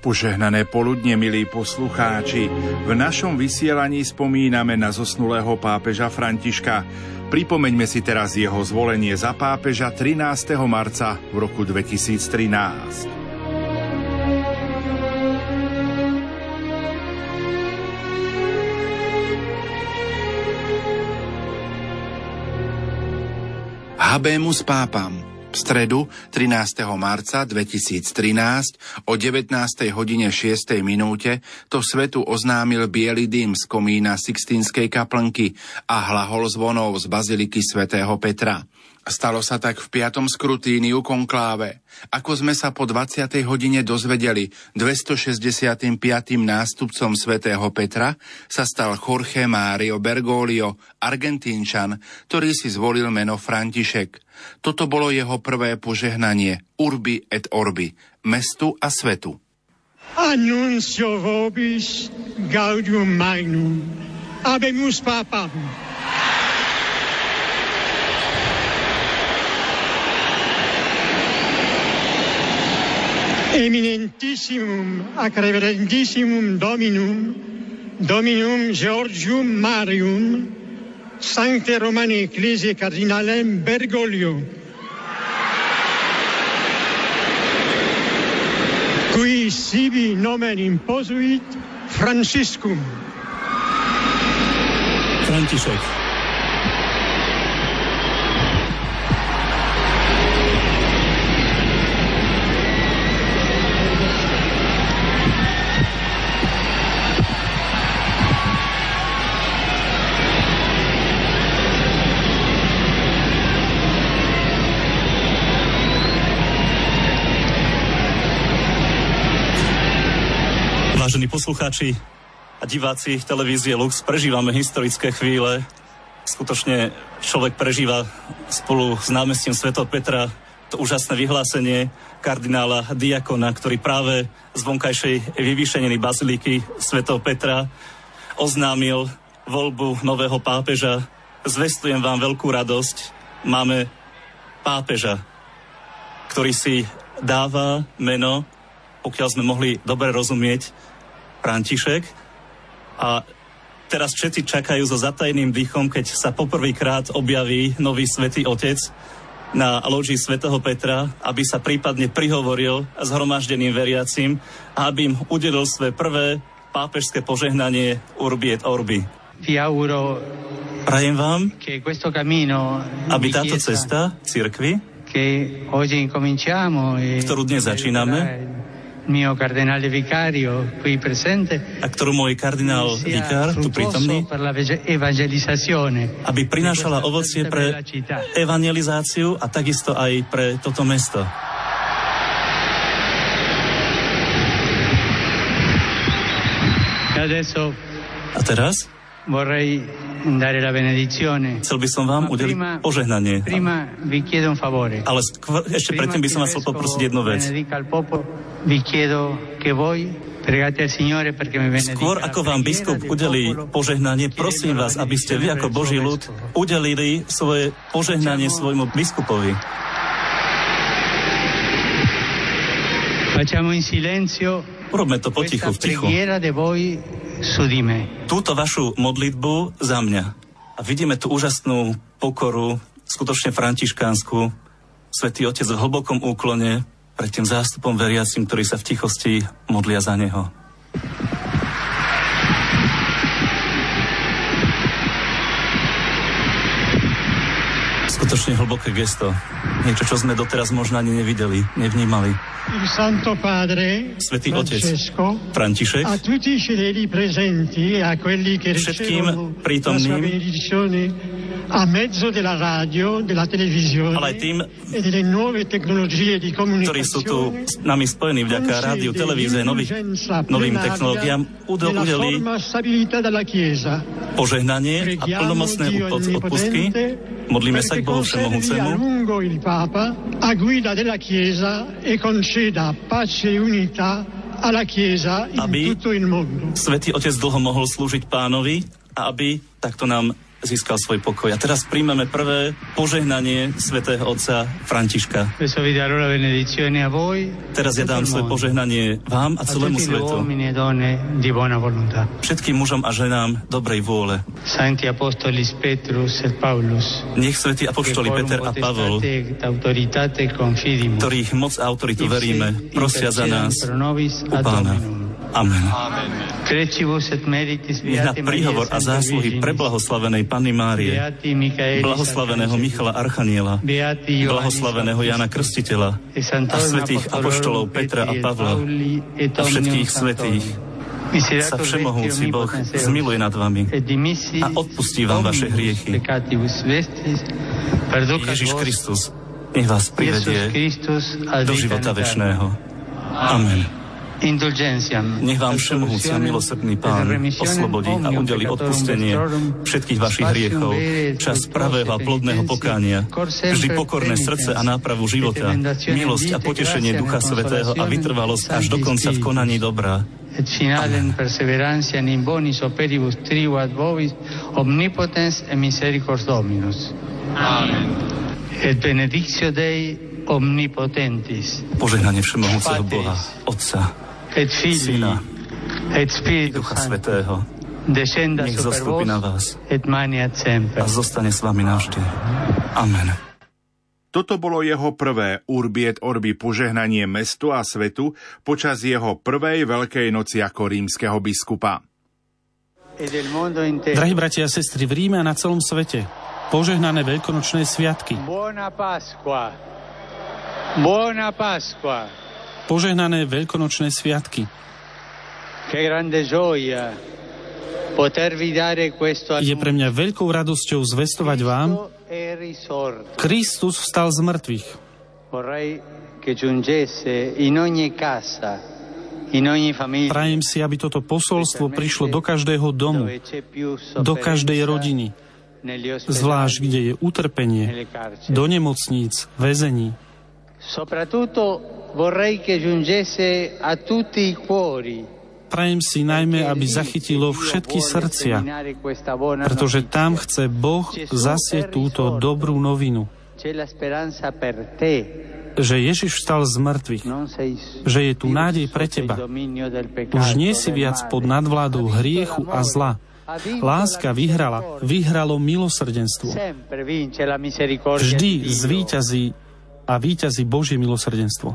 Požehnané poludne, milí poslucháči. V našom vysielaní spomíname na zosnulého pápeža Františka. Pripomeňme si teraz jeho zvolenie za pápeža 13. marca v roku 2013. Habemus Pápam. V stredu 13. marca 2013 o 19:06 to svetu oznámil biely dym z komína Sixtínskej kaplnky a hlahol zvonov z baziliky svätého Petra. Stalo sa tak v 5. skrutíniu konkláve. Ako sme sa po 20. hodine dozvedeli, 265. nástupcom svätého Petra sa stal Jorge Mario Bergoglio, Argentínčan, ktorý si zvolil meno František. Toto bolo jeho prvé požehnanie Urbi et Orbi, mestu a svetu. Annuncio vobis gaudium magnum, habemus Papam. Eminentissimum ac reverentissimum Dominum Georgium Marium, Sancte Romane Ecclesiae Cardinalem Bergoglio, qui sibi nomen imposuit Franciscum. František. Vážení poslucháči a diváci televízie Lux, prežívame historické chvíle. Skutočne človek prežíva spolu s námestím svätého Petra to úžasné vyhlásenie kardinála Diakona, ktorý práve z vonkajšej vyvýšeniny baziliky svätého Petra oznámil voľbu nového pápeža. Zvestujem vám veľkú radosť. Máme pápeža, ktorý si dáva meno, pokiaľ sme mohli dobre rozumieť, František. A teraz všetci čakajú so zatajeným dýchom, keď sa poprvýkrát objaví nový svätý Otec na lóži svätého Petra, aby sa prípadne prihovoril zhromaždeným veriacim a aby im udelil svoje prvé pápežské požehnanie Urbi et Orbi. Prajem vám, aby táto cesta cirkvi, ktorú dnes začíname, mio cardinale vicario qui presente, a ktorú môj kardinál vikár tu prítomný, aby prinášala ovocie pre evangelizáciu a takisto aj pre toto mesto. A teraz chcel by som vám udeliť požehnanie. Ale ešte predtým by som vás chcel poprosiť jednu vec. Skôr ako vám biskup udelí požehnanie, prosím vás, aby ste vy ako Boží ľud udelili svoje požehnanie svojmu biskupovi. Urobme to potichu, v tichu. Túto vašu modlitbu za mňa. A vidíme tú úžasnú pokoru, skutočne františkánsku. Svätý Otec v hlbokom úklone pred tým zástupom veriacim, ktorí sa v tichosti modlia za neho. Skutočne hlboké gesto. Niečo, čo sme doteraz možno ani nevideli, nevnímali. Svätý Otec František všetkým prítomným, ale aj tým, ktorí sú tu s nami spojení vďaka rádiu, televízie, novým technológiám, udeli požehnanie a plnomocné odpustky. Modlíme sa k Bohu Všemohúcemu, aby Svätý Otec dlho mohol slúžiť Pánovi a aby takto nám získal svoj pokoj. A teraz príjmeme prvé požehnanie svätého otca Františka. Teraz ja dám svoje požehnanie vám a celému svetu. Všetkým mužom a ženám dobrej vôle. Nech svätí apoštoli Peter a Pavol, ktorých moc a autoritu veríme, prosia za nás u Pána. Amen. Nech na príhovor a zásluhy preblahoslavenej Panny Márie, blahoslaveného Michala Archaniela, blahoslaveného Jana Krstiteľa a svätých apoštolov Petra a Pavla a všetkých svätých sa všemohúci Boh zmiluje nad vami a odpustí vám vaše hriechy. Ježiš Kristus nech vás privedie do života večného. Amen. Nech vám všemohúci a milosrdný Pán oslobodí a udeli odpustenie všetkých vašich hriechov, čas pravého a plodného pokánia, vždy pokorné srdce a nápravu života, milosť a potešenie Ducha Svätého a vytrvalosť až do konca v konaní dobrá. Et finalem perseverantia in bonis operibus tribuat vobis omnipotens et misericors Dominus. Amen. Et benedictio Dei omnipotentis. Požehnanie všemohúceho Boha, Otca, Syna i Ducha Svätého nech zostupí na vás a zostane s vami navždy. Amen. Toto bolo jeho prvé Urbi et Orbi požehnanie mestu a svetu počas jeho prvej Veľkej noci ako rímskeho biskupa. Drahí bratia a sestry, v Ríme a na celom svete požehnané veľkonočné sviatky. Buona Pasqua. Buona Pasqua. Požehnané veľkonočné sviatky. Che grande gioia potervi dare questo Je pre mňa veľkou radosťou zvestovať vám, Kristus vstal z mŕtvych. Prajem si, aby toto posolstvo prišlo do každého domu, do každej rodiny, zvlášť kde je utrpenie, do nemocníc, väzení. Prajem si najmä, aby zachytilo všetky srdcia, pretože tam chce Boh zasieť túto dobrú novinu, že Ježiš vstal z mŕtvych, že je tu nádej pre teba. Už nie si viac pod nadvládou hriechu a zla. Láska vyhralo milosrdenstvo. Vždy zvíťazí a víťazí Božie milosrdenstvo.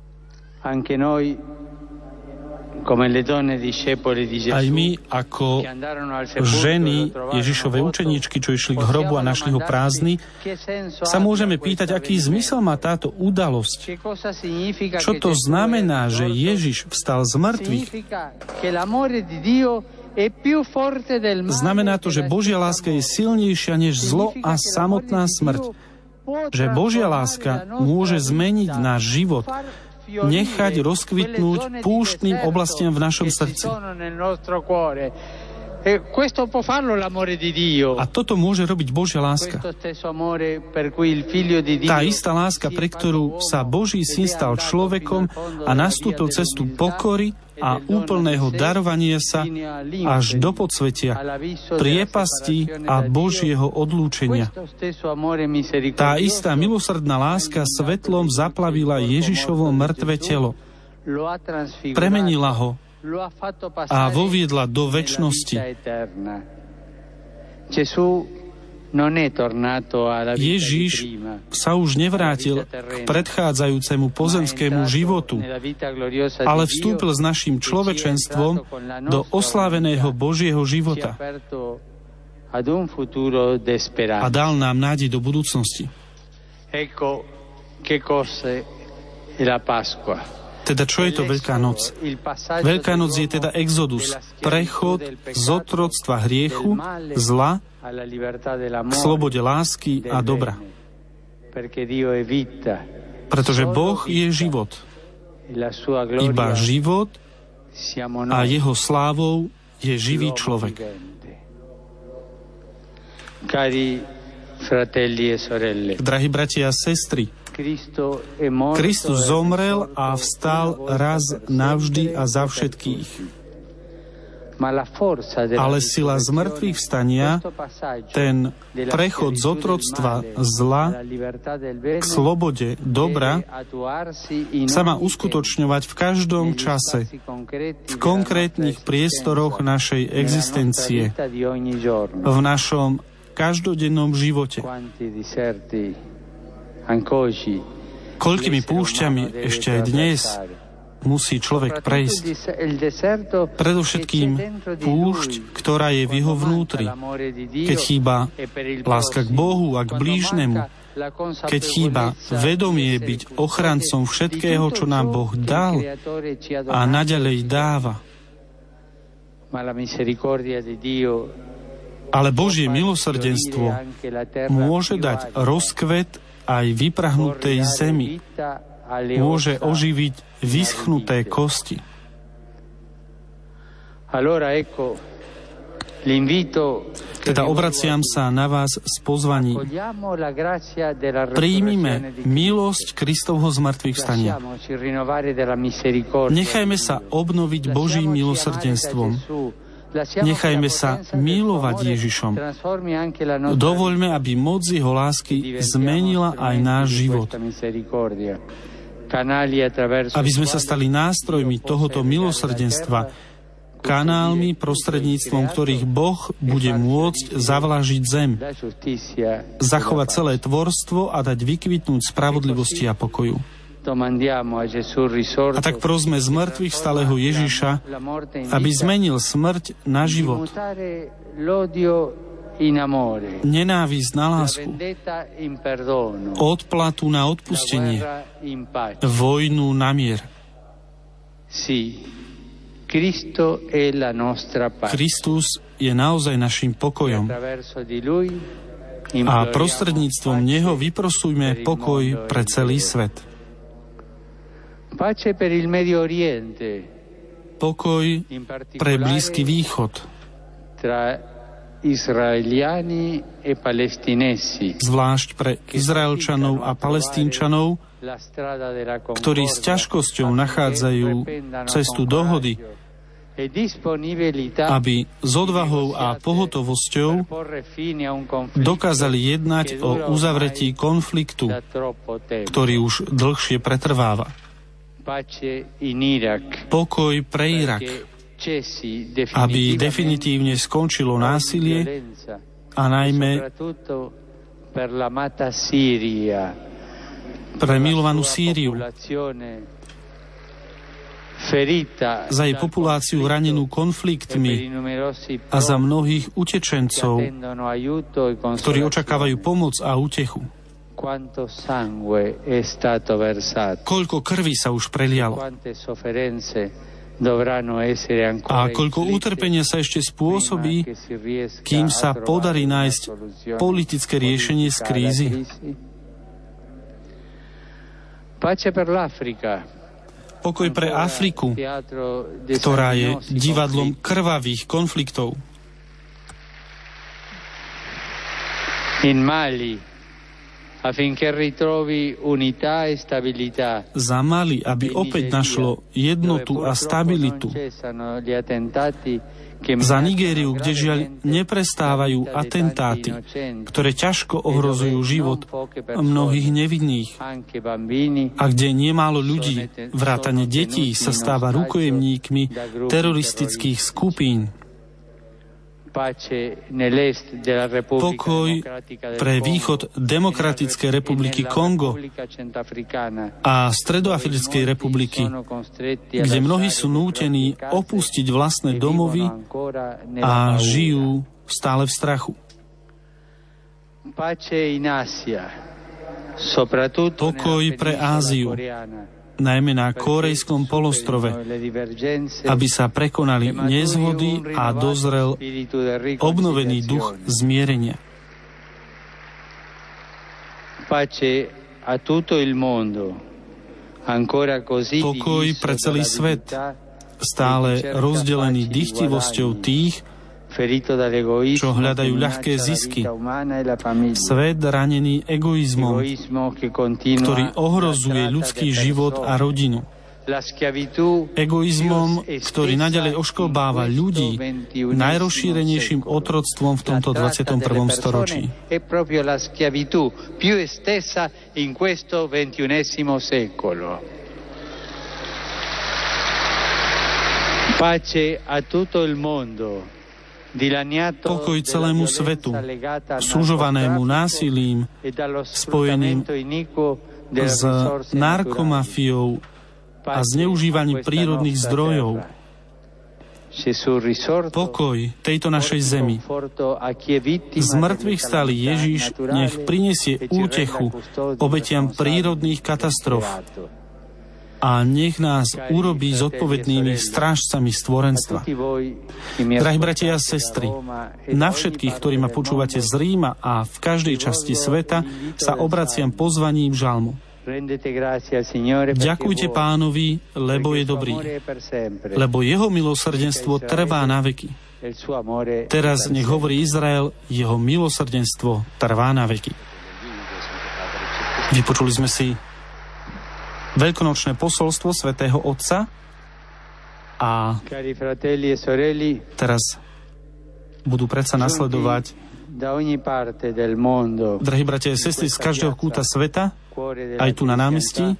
Aj my, ako ženy Ježišovej učeníčky, čo išli k hrobu a našli ho prázdny, sa môžeme pýtať, aký zmysel má táto udalosť. Čo to znamená, že Ježiš vstal z mŕtvych? Znamená to, že Božia láska je silnejšia než zlo a samotná smrť. Že Božia láska môže zmeniť náš život, nechať rozkvitnúť púštnym oblastiam v našom srdci. A toto môže robiť Božia láska. Tá istá láska, pre ktorú sa Boží syn stal človekom a nastúpil cestu pokory a úplného darovania sa až do podsvetia, priepasti a Božieho odlúčenia. Tá istá milosrdná láska svetlom zaplavila Ježišovo mŕtve telo. Premenila ho a voviedla do večnosti. Ježiš sa už nevrátil k predchádzajúcemu pozemskému životu, ale vstúpil s naším človečenstvom do osláveného Božieho života a dal nám nádej do budúcnosti. Teda čo je to Veľká noc? Veľká noc je teda exodus, prechod z otroctva hriechu, zla, k slobode lásky a dobra. Pretože Boh je život. Iba život a jeho slávou je živý človek. Drahí bratia a sestry, Kristus zomrel a vstal raz navždy a za všetkých. Ale sila zmrtvých vstania, ten prechod z otroctva zla k slobode dobra, sa má uskutočňovať v každom čase, v konkrétnych priestoroch našej existencie, v našom každodennom živote. Koľkými púšťami ešte aj dnes musí človek prejsť. Predovšetkým púšť, ktorá je v jeho vnútri, keď chýba láska k Bohu a k blížnemu, keď chýba vedomie byť ochrancom všetkého, čo nám Boh dal a naďalej dáva. Ale Božie milosrdenstvo môže dať rozkvet aj vyprahnutej zemi, môže oživiť vyschnuté kosti. Teda obraciam sa na vás s pozvaním. Príjmime milosť Kristovho zmŕtvychvstania. Nechajme sa obnoviť Božím milosrdenstvom. Nechajme sa milovať Ježišom. Dovoľme, aby moc jeho lásky zmenila aj náš život. Aby sme sa stali nástrojmi tohoto milosrdenstva, kanálmi, prostredníctvom ktorých Boh bude môcť zavlažiť zem, zachovať celé tvorstvo a dať vykvitnúť spravodlivosti a pokoju. A tak prosme z mŕtvych stáleho Ježiša, aby zmenil smrť na život, nenávisť na lásku, odplatu na odpustenie, vojnu na mier. Kristus je naozaj našim pokojom a prostredníctvom Neho vyprosujme pokoj pre celý svet. Pokoj pre Blízky východ, zvlášť pre Izraelčanov a Palestínčanov, ktorí s ťažkosťou nachádzajú cestu dohody, aby s odvahou a pohotovosťou dokázali jednať o uzavretí konfliktu, ktorý už dlhšie pretrváva. Pokoj pre Irak, aby definitívne skončilo násilie a najmä pre milovanú Sýriu, za jej populáciu ranenú konfliktmi a za mnohých utečencov, ktorí očakávajú pomoc a útechu. Koľko krvi sa už prelialo a koľko utrpenia sa ešte spôsobí, kým sa podarí nájsť politické riešenie z krízy. Pokoj pre Afriku, ktorá je divadlom krvavých konfliktov. Za Mali, aby opäť našlo jednotu a stabilitu. Za Nigériu, kde žiaľ neprestávajú atentáty, ktoré ťažko ohrozujú život mnohých nevinných a kde nemálo ľudí, vrátane detí, sa stáva rukojemníkmi teroristických skupín. Pokoj pre východ Demokratickej republiky Kongo a Stredoafrickej republiky, kde mnohí sú nútení opustiť vlastné domovy a žijú stále v strachu. Pokoj pre Áziu, najmä na Kórejskom polostrove, aby sa prekonali nezhody a dozrel obnovený duch zmierenia. Pokoj pre celý svet, stále rozdelený dychtivosťou tých, čo hľadajú ľahké zisky. Svet ranený egoizmom, ktorý ohrozuje ľudský život a rodinu. egoizmom, ktorý naďalej ošklbáva ľudí, najrozšírenejším otroctvom v tomto 21. storočí. Pokoj celému svetu, sužovanému násilím, spojeným s narkomafiou a zneužívaním prírodných zdrojov. Pokoj tejto našej zemi. Z mŕtvych stály Ježiš nech prinesie útechu obetiam prírodných katastrof a nech nás urobí zodpovednými strážcami stvorenstva. Drahí bratia a sestry, na všetkých, ktorí ma počúvate z Ríma a v každej časti sveta, sa obraciam pozvaním žalmu. Ďakujte Pánovi, lebo je dobrý, lebo jeho milosrdenstvo trvá na veky. Teraz nech hovorí Izrael, jeho milosrdenstvo trvá na veky. Vypočuli sme si veľkonočné posolstvo svätého Otca a teraz budú predsa nasledovať, drahí bratia a sestry, z každého kúta sveta, aj tu na námestí,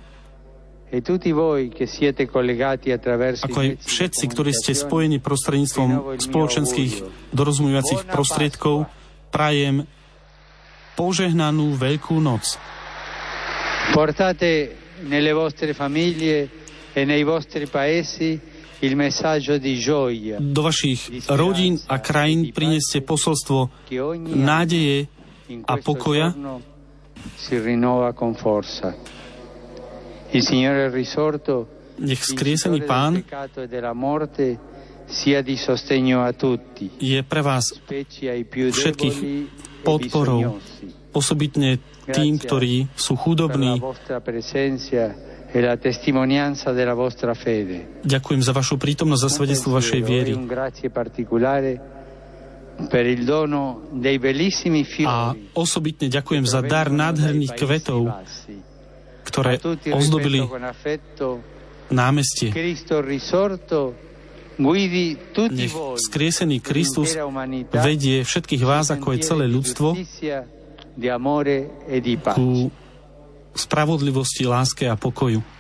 ako aj všetci, ktorí ste spojení prostredníctvom spoločenských dorozumievacích prostriedkov, prajem požehnanú Veľkú noc. Portate nelle vostre famiglie e nei vostri paesi il messaggio di gioia. Do vašich rodín a krajín prineste posolstvo nádeje a pokoja. Si rinnova con forza. Il Signore è risorto. Nech skriesený Pán je pre vás všetkých podporou, osobitne tým, ktorí sú chudobní. Ďakujem za vašu prítomnosť, za svedectvo vašej viery. A osobitne ďakujem za dar nádherných kvetov, ktoré ozdobili námestie. Nech skriesený Kristus vedie všetkých vás, ako aj celé ľudstvo, ku spravodlivosti, láske a pokoju.